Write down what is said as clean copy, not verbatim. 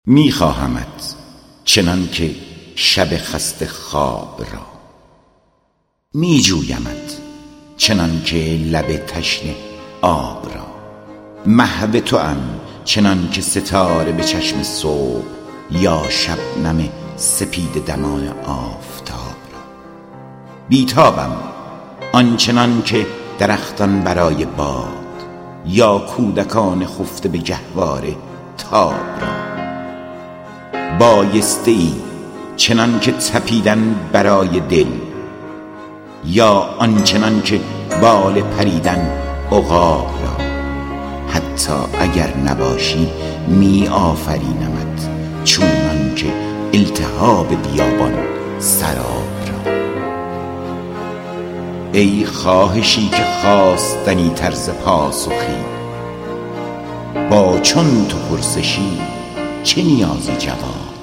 میخواهمت چنان که شب خسته خواب را، میجویمت چنان که لب تشنه آب را. محو توام چنان که ستاره به چشم صبح یا شبنم سپید دمان آفتاب را. بیتابم آنچنان که درختان برای باد یا کودکان خفته به گهواره تاب را. بایسته ای چنان که تپیدن برای دل یا آنچنان که بال پریدن عقاب را. حتی اگر نباشی می آفرینمت چونان که التهاب بیابان سراب را. ای خواهشی که خواستنی طرز پاسخی، با چون تو پرسشی چه نیازی جواب.